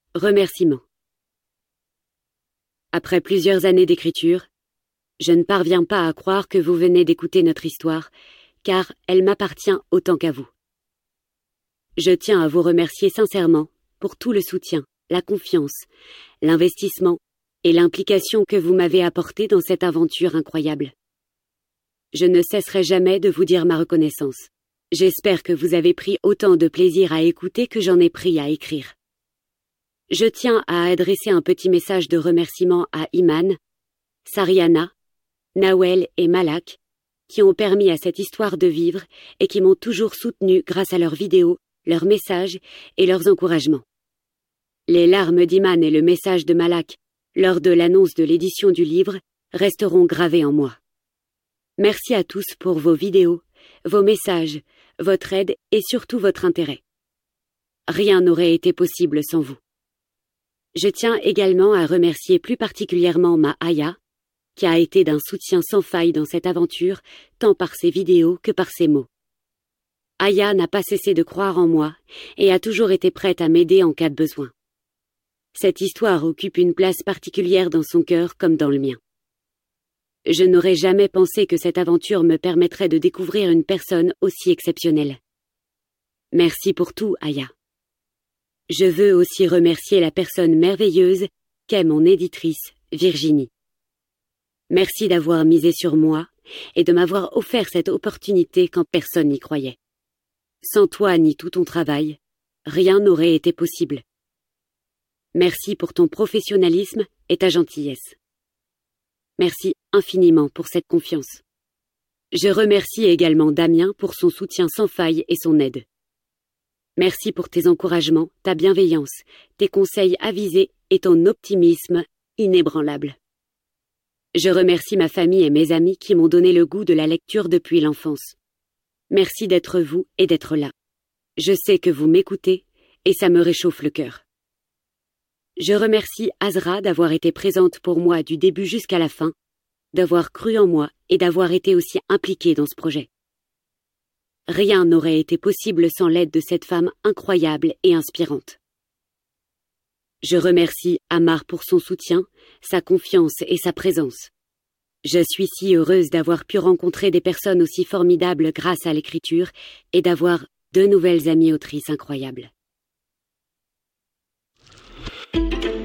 Remerciements. Après plusieurs années d'écriture, je ne parviens pas à croire que vous venez d'écouter notre histoire, car elle m'appartient autant qu'à vous. Je tiens à vous remercier sincèrement pour tout le soutien, la confiance, l'investissement et l'implication que vous m'avez apporté dans cette aventure incroyable. Je ne cesserai jamais de vous dire ma reconnaissance. J'espère que vous avez pris autant de plaisir à écouter que j'en ai pris à écrire. Je tiens à adresser un petit message de remerciement à Iman, Sariana, Nawel et Malak, qui ont permis à cette histoire de vivre et qui m'ont toujours soutenu grâce à leurs vidéos, leurs messages et leurs encouragements. Les larmes d'Iman et le message de Malak, lors de l'annonce de l'édition du livre, resteront gravés en moi. Merci à tous pour vos vidéos, vos messages, votre aide et surtout votre intérêt. Rien n'aurait été possible sans vous. Je tiens également à remercier plus particulièrement ma Aya, qui a été d'un soutien sans faille dans cette aventure, tant par ses vidéos que par ses mots. Aya n'a pas cessé de croire en moi et a toujours été prête à m'aider en cas de besoin. Cette histoire occupe une place particulière dans son cœur comme dans le mien. Je n'aurais jamais pensé que cette aventure me permettrait de découvrir une personne aussi exceptionnelle. Merci pour tout, Aya. Je veux aussi remercier la personne merveilleuse qu'est mon éditrice, Virginie. Merci d'avoir misé sur moi et de m'avoir offert cette opportunité quand personne n'y croyait. Sans toi ni tout ton travail, rien n'aurait été possible. Merci pour ton professionnalisme et ta gentillesse. Merci infiniment pour cette confiance. Je remercie également Damien pour son soutien sans faille et son aide. Merci pour tes encouragements, ta bienveillance, tes conseils avisés et ton optimisme inébranlable. Je remercie ma famille et mes amis qui m'ont donné le goût de la lecture depuis l'enfance. Merci d'être vous et d'être là. Je sais que vous m'écoutez et ça me réchauffe le cœur. Je remercie Azra d'avoir été présente pour moi du début jusqu'à la fin, d'avoir cru en moi et d'avoir été aussi impliquée dans ce projet. Rien n'aurait été possible sans l'aide de cette femme incroyable et inspirante. Je remercie Amar pour son soutien, sa confiance et sa présence. Je suis si heureuse d'avoir pu rencontrer des personnes aussi formidables grâce à l'écriture et d'avoir de nouvelles amies autrices incroyables.